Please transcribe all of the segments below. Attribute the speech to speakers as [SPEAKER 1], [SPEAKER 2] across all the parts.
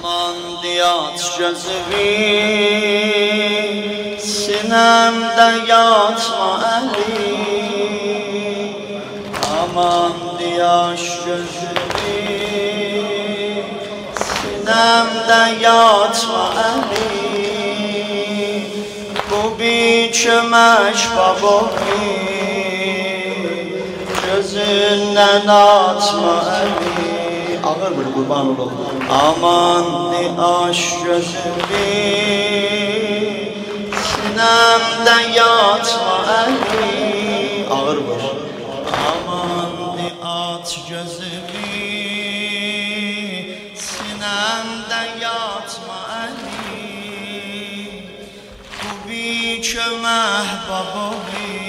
[SPEAKER 1] Aman diyat gözüvi sinemde yatma eli. Aman diyat gözüvi sinemde yatma eli. Bu bir çömeş babovi gözünden atma eli. Ağır bir kurban olalım. Aman di aş gözümü sinemden yatma eli. Ağır bir. Aman di at gözümü sinemden yatma eli. Bu bir çömeh babovi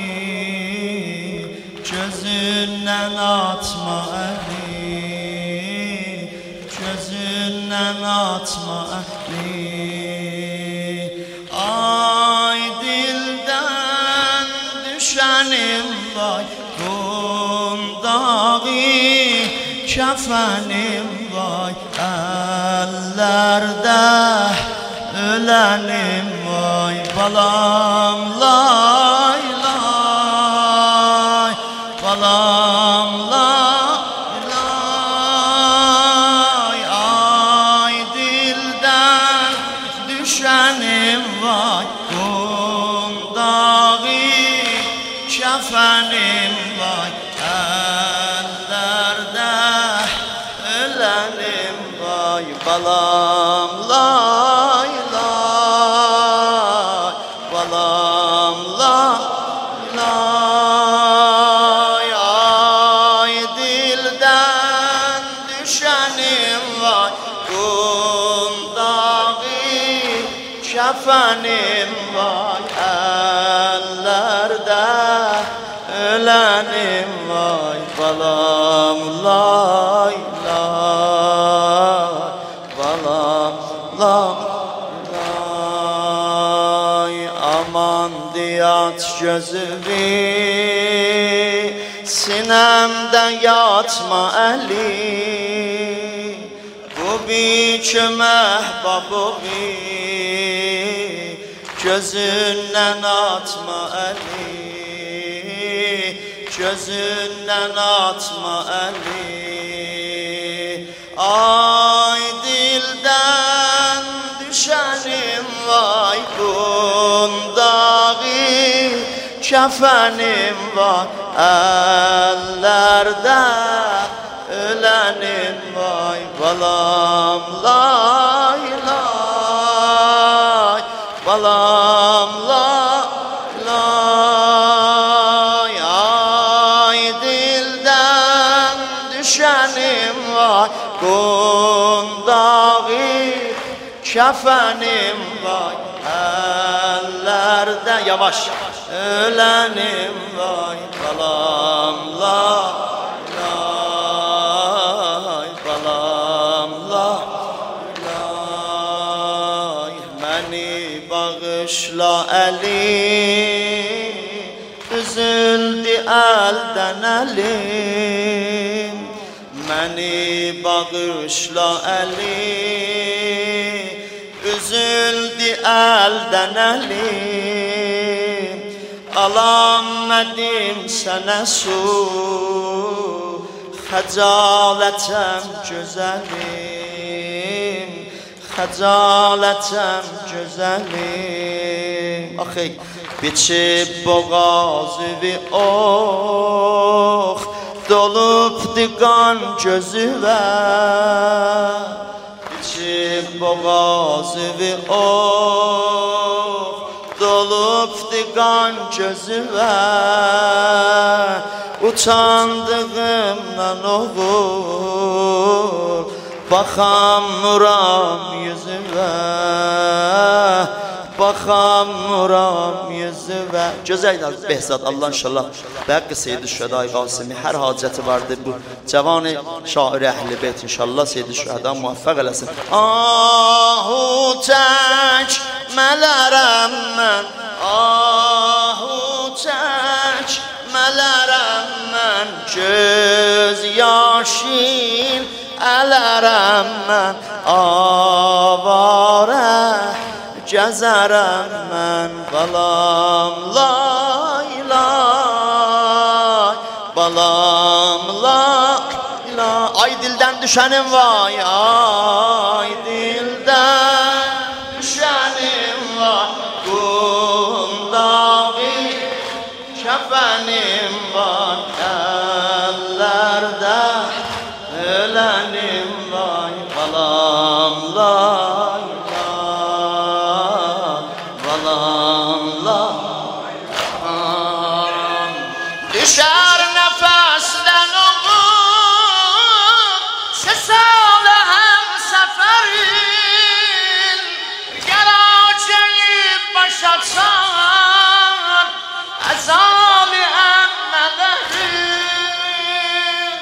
[SPEAKER 1] gözünden atma eli. Gözünden atma ehli. Ay dilden düşenim vay, kundağı kefenim vay, ellerde ölenim vay, balam lay lay, balam lay. Vay kundağı kefenim vay, ellerde ölenim vay, balam lay lay, balam lay lay. Ay dilden düşenim vay, kundağı kefenim vay, ellerde ölenim vay, balam lay lay, balam lay lay. Aman diyat gözüvi sinemde yatma eli. Bu bir çömeh babovi gözünden atma eli. Gözünden atma eli. Ay dilden düşenim vay, kundağı kefenim vay, ellerde ölenim vay, balam lay lay, balam lay lay. Ay dilden düşenim vay, kundağı kefenim vay, ellerde yavaş ölenim vay, balam lay lay, balam lay lay. Beni bağışla elim, üzüldü elden elim. Beni bağışla elim, üzüldü elden elim. Alamedim sana su, xəcalətəm gözəlim, xəcalətəm gözəlim. Axey, biçib boğazıvi ox, dolubdu qan gözüvə. Biçib boğazıvi ox, dolubdu qan gözüvə. Utandığımdan oğul, baxamıram yüzüvə, baxamıram yüzüvə. Gözəl Behzad, Allah inşallah bəqqi Seyyid-i Şühədai Qasimi hər hacəti vardır. Bu cavan şair əhl-i beyt inşallah Seyyid-i Şühəda muvaffaq eləsin. Ahu çəkmələrəm mən, ahu çəkmələrəm mən, göz yaşın الرم من آواره جزرم من بالام لای لای بالام لای لای ay dilden düşenim vay ay dilden düşenim vay kundağı kefenim var ellerde ölenim vay balam lay lay balam lay lay düşer nefesten umut sesale hem seferin geleceği başatsan azali emmelerin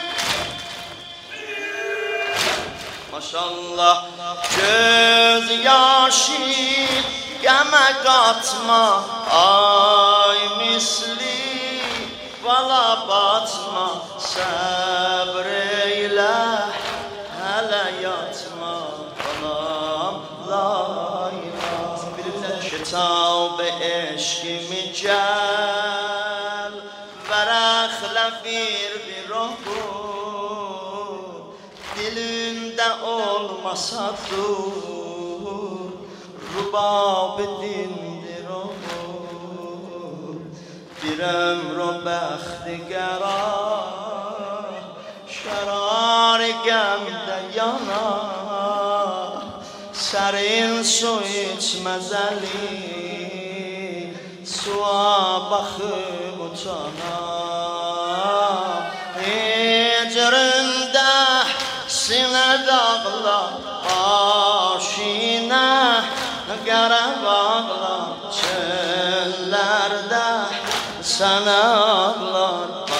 [SPEAKER 1] maşallah göz yaşı geme katma ay misli vala batma sabreyle hele yatma balam lay lay şitab eşkimi gel verahlefir bir ruhu dilinde olmasa dur rubab dindir o bir ömrü behtigara şerar gemde yanar serin su içmezeli suya bakıp utanar hicrinde sine dağlar aşina gere bağlar çöllerde sana ağlar